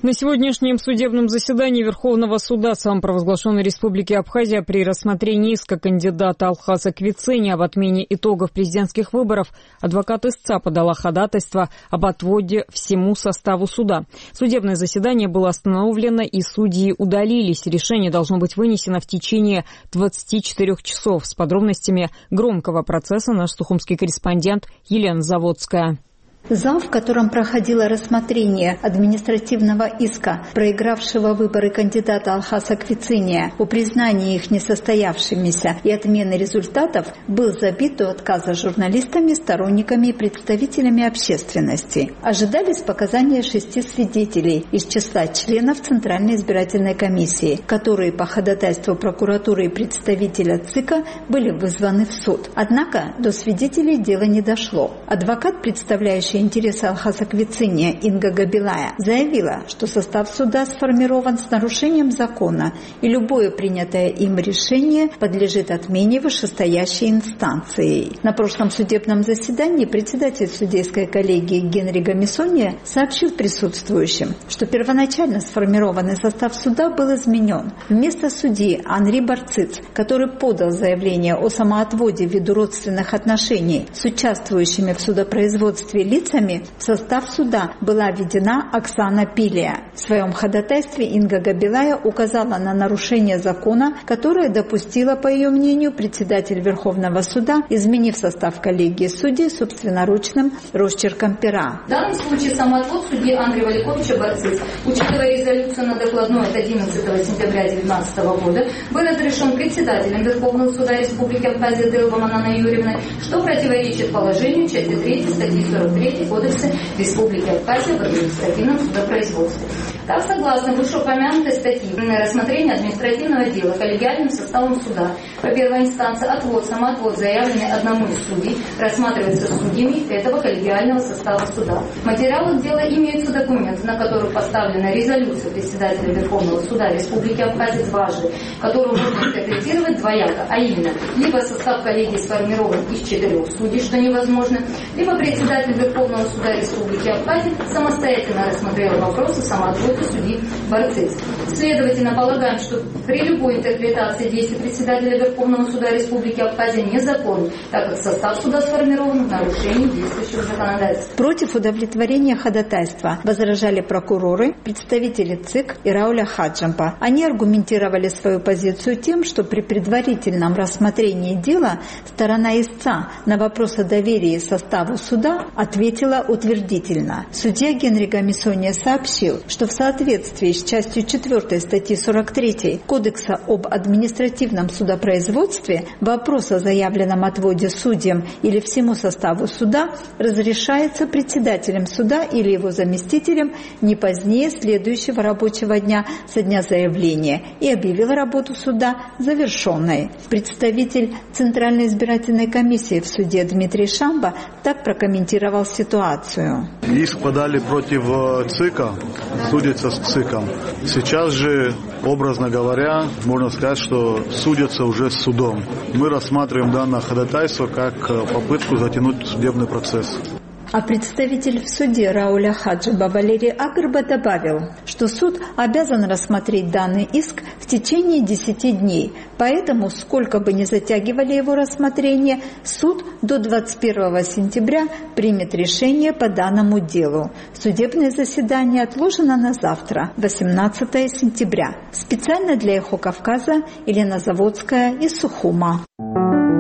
На сегодняшнем судебном заседании Верховного суда самопровозглашенной Республики Абхазия при рассмотрении иска кандидата Алхаса Квицини об отмене итогов президентских выборов адвокат истца подала ходатайство об отводе всему составу суда. Судебное заседание было остановлено и судьи удалились. Решение должно быть вынесено в течение 24 часов. С подробностями громкого процесса наш сухумский корреспондент Елена Заводская. Зал, в котором проходило рассмотрение административного иска проигравшего выборы кандидата Алхаса Квицини о признании их несостоявшимися и отмене результатов, был забит до отказа журналистами, сторонниками и представителями общественности. Ожидались показания 6 свидетелей из числа членов Центральной избирательной комиссии, которые по ходатайству прокуратуры и представителя ЦИКа были вызваны в суд. Однако до свидетелей дело не дошло. Адвокат, представляющий интересы Алхаса Квицини Инга Габилая, заявила, что состав суда сформирован с нарушением закона, и любое принятое им решение подлежит отмене вышестоящей инстанцией. На прошлом судебном заседании председатель судейской коллегии Генри Гамисония сообщил присутствующим, что первоначально сформированный состав суда был изменен. Вместо судьи Анри Барциц, который подал заявление о самоотводе ввиду родственных отношений с участвующими в судопроизводстве лицами, в состав суда была введена Оксана Пилия. В своем ходатайстве Инга Габилая указала на нарушение закона, которое допустила, по ее мнению, председатель Верховного суда, изменив состав коллегии судей собственноручным росчерком пера. В данном случае самоотвод судьи Андрея Валиковича Барциц, учитывая резолюцию на докладной от 11 сентября 2019 года, был разрешен председателем Верховного суда Республики Абхазия Делбом Анной Юрьевной, что противоречит положению части 3 статьи 43 Кодекса Республики Абхазия в административном судопроизводстве. Так, согласно вышеупомянутой статьи, рассмотрение административного дела коллегиальным составом суда по первой инстанции самоотвод, заявленный одному из судей, рассматривается судьями этого коллегиального состава суда. В материалах дела имеются документы, на которых поставлена резолюция председателя Верховного суда Республики Абхазия дважды, которую можно интерпретировать двояко, а именно, либо состав коллегии сформирован из 4 судей, что невозможно, либо председатель Верховного суда Республики Абхазия самостоятельно рассмотрел вопросы самоотвода судьи Барциц. Следовательно, полагаем, что при любой интерпретации действий председателя Верховного суда Республики Абхазия незаконен, так как состав суда сформирован в нарушении действующего законодательства. Против удовлетворения ходатайства возражали прокуроры, представители ЦИК и Рауля Хаджампа. Они аргументировали свою позицию тем, что при предварительном рассмотрении дела сторона истца на вопрос о доверии составу суда ответила утвердительно. Судья Генри Гамисония сообщил, что в соответствии с частью 4 статьи 43 Кодекса об административном судопроизводстве вопрос о заявленном отводе судьям или всему составу суда разрешается председателем суда или его заместителем не позднее следующего рабочего дня со дня заявления и объявил работу суда завершенной. Представитель Центральной избирательной комиссии в суде Дмитрий Шамба так прокомментировал ситуацию. Иск подали против ЦИКа, судятся с ЦИКом. Сейчас же, образно говоря, можно сказать, что судятся уже с судом. Мы рассматриваем данное ходатайство как попытку затянуть судебный процесс. А представитель в суде Рауля Хаджаба Валерий Агарба добавил, что суд обязан рассмотреть данный иск в течение 10 дней. Поэтому, сколько бы ни затягивали его рассмотрение, суд до 21 сентября примет решение по данному делу. Судебное заседание отложено на завтра, 18 сентября. Специально для Эхо Кавказа Елена Заводская из Сухума.